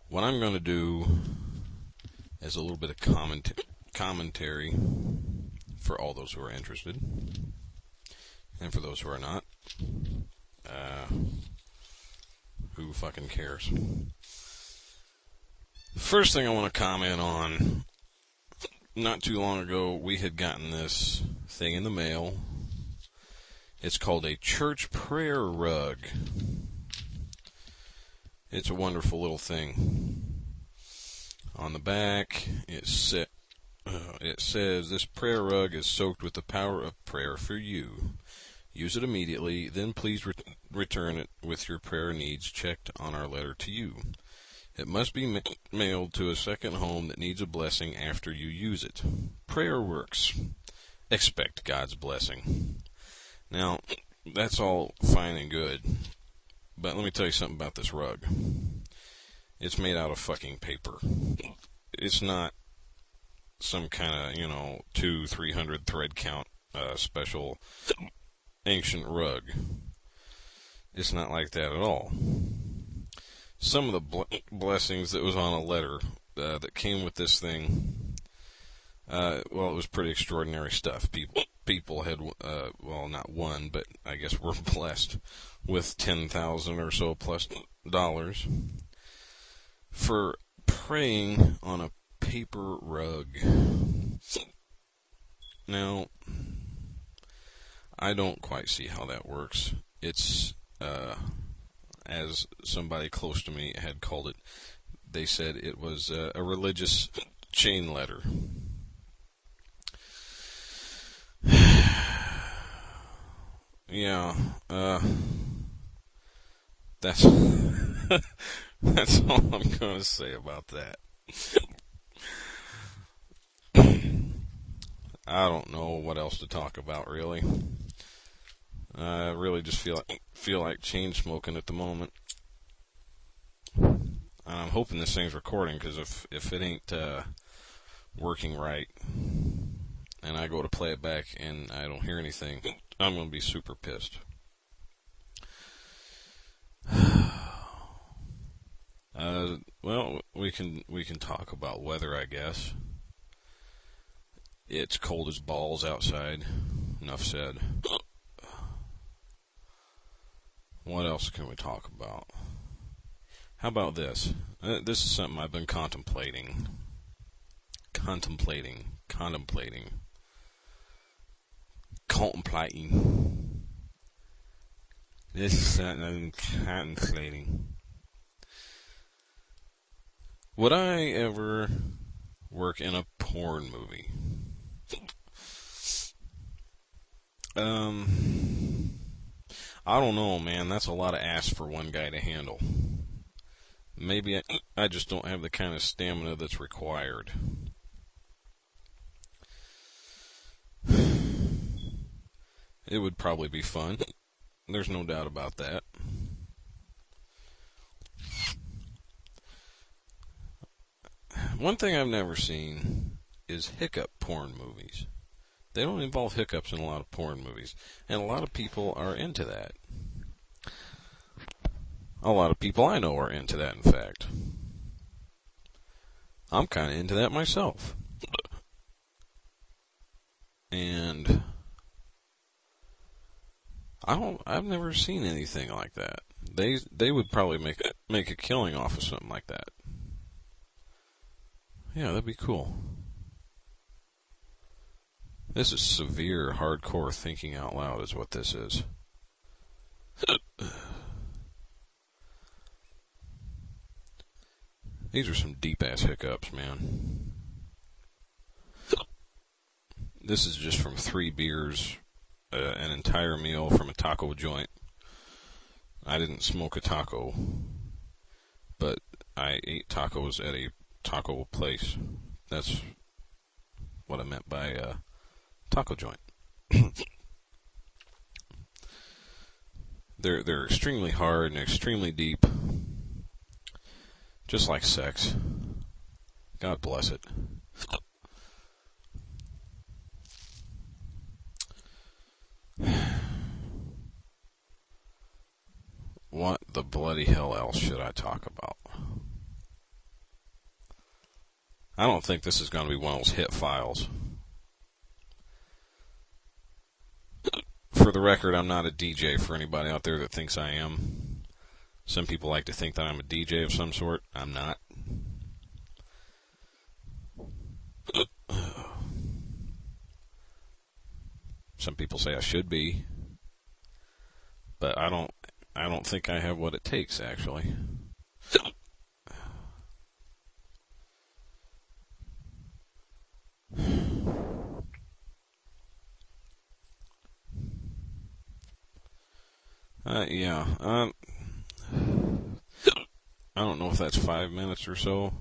what I'm going to do is a little bit of commentary for all those who are interested, and for those who are not, who fucking cares? First thing I want to comment on, not too long ago, we had gotten this thing in the mail. It's called a church prayer rug. It's a wonderful little thing. On the back, it says, this prayer rug is soaked with the power of prayer for you. Use it immediately, then please return it with your prayer needs checked on our letter to you. It must be mailed to a second home that needs a blessing after you use it. Prayer works. Expect God's blessing. Now, that's all fine and good, but let me tell you something about this rug. It's made out of fucking paper. It's not some kind of, 200-300 thread count, special ancient rug. It's not like that at all. Some of the blessings that was on a letter that came with this thing, it was pretty extraordinary stuff. People had, not one, but I guess we're blessed with $10,000 or so plus dollars for praying on a paper rug. Now, I don't quite see how that works. It's, as somebody close to me had called it, they said it was a religious chain letter. Yeah, that's that's all I'm going to say about that. I don't know what else to talk about, really. I really just feel like chain smoking at the moment. I'm hoping this thing's recording, because if it ain't working right, and I go to play it back and I don't hear anything, I'm going to be super pissed. We can talk about weather, I guess. It's cold as balls outside. Enough said. What else can we talk about? How about this? This is something I've been contemplating. This is something I've been contemplating. Would I ever work in a porn movie? I don't know, man. That's a lot of ass for one guy to handle. Maybe I just don't have the kind of stamina that's required. It would probably be fun. There's no doubt about that. One thing I've never seen is hiccup porn movies. They don't involve hiccups in a lot of porn movies. And a lot of people are into that. A lot of people I know are into that, in fact. I'm kind of into that myself. And I've never seen anything like that. They would probably make a killing off of something like that. Yeah, that'd be cool. This is severe, hardcore thinking out loud is what this is. These are some deep-ass hiccups, man. This is just from 3 beers, an entire meal from a taco joint. I didn't smoke a taco, but I ate tacos at a taco place. That's what I meant by taco joint. They're extremely hard and extremely deep, just like sex. God bless it. What the bloody hell else should I talk about? I don't think this is going to be one of those hit files. For the record, I'm not a DJ for anybody out there that thinks I am. Some people like to think that I'm a DJ of some sort. I'm not. Some people say I should be. But I don't think I have what it takes, actually. Yeah. I don't know if that's 5 minutes or so.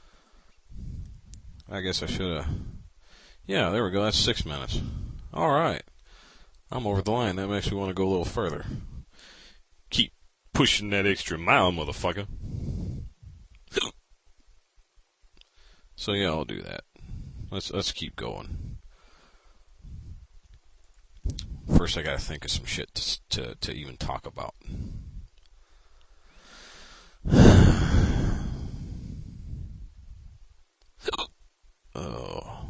I guess I should have. Yeah, there we go. That's 6 minutes. All right. I'm over the line. That makes me want to go a little further. Keep pushing that extra mile, motherfucker. So yeah, I'll do that. Let's keep going. First, I gotta think of some shit to even talk about. Oh.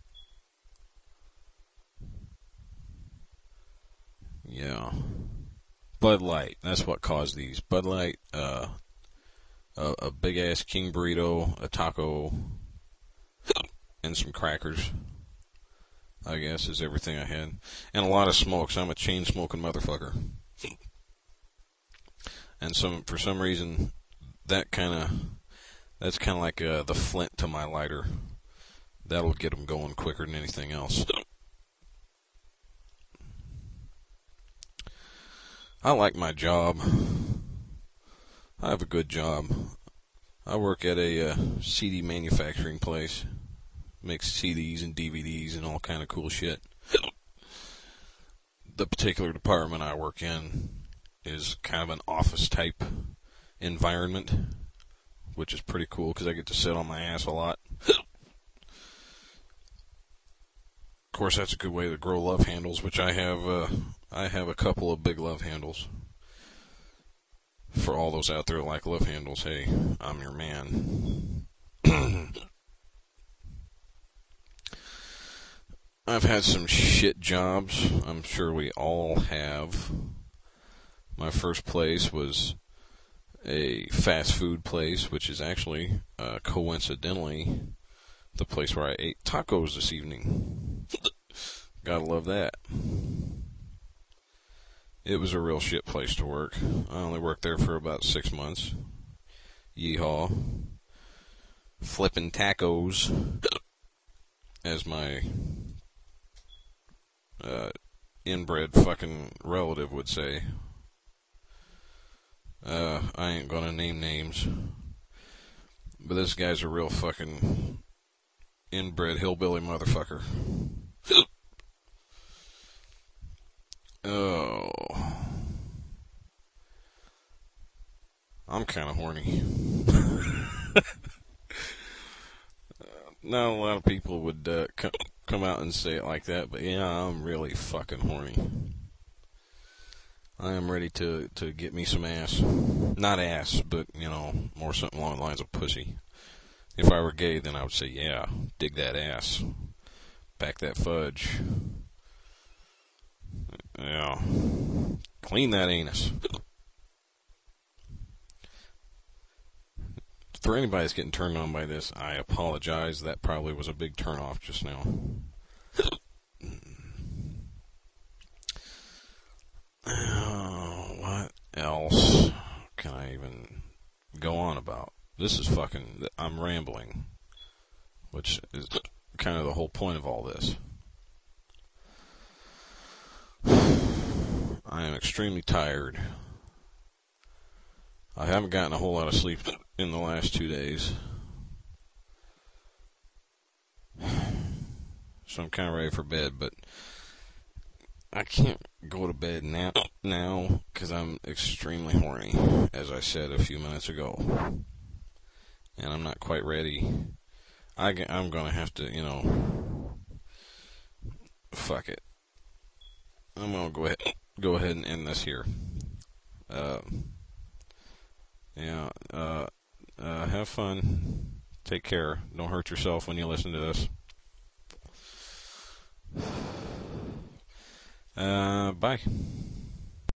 Yeah. Bud Light. That's what caused these. Bud Light, a big ass king burrito, a taco, and some crackers, I guess, is everything I had. And a lot of smokes. I'm a chain smoking motherfucker. And for some reason, that's kind of like the flint to my lighter. That'll get them going quicker than anything else. I like my job. I have a good job. I work at a CD manufacturing place. Makes CDs and DVDs and all kind of cool shit. The particular department I work in is kind of an office type environment, which is pretty cool because I get to sit on my ass a lot. Of course, that's a good way to grow love handles, which I have. I have a couple of big love handles. For all those out there that like love handles, hey, I'm your man. I've had some shit jobs. I'm sure we all have. My first place was a fast food place, which is actually, coincidentally, the place where I ate tacos this evening. Gotta love that. It was a real shit place to work. I only worked there for about 6 months. Yeehaw. Flipping tacos, as my inbred fucking relative would say. I ain't gonna name names. But this guy's a real fucking inbred hillbilly motherfucker. Oh. I'm kind of horny. Not a lot of people would come out and say it like that, but yeah, I'm really fucking horny. I am ready to get me some ass. Not ass, but, more something along the lines of pussy. If I were gay, then I would say, yeah, dig that ass. Pack that fudge. Yeah. Clean that anus. For anybody that's getting turned on by this, I apologize. That probably was a big turn off just now. What else can I even go on about? This is fucking... I'm rambling. Which is kind of the whole point of all this. I am extremely tired. I haven't gotten a whole lot of sleep in the last 2 days. So I'm kind of ready for bed, but I can't go to bed now because I'm extremely horny, as I said a few minutes ago. And I'm not quite ready. I'm going to have to, fuck it. I'm going to go ahead and end this here. Have fun. Take care. Don't hurt yourself when you listen to this. Bye.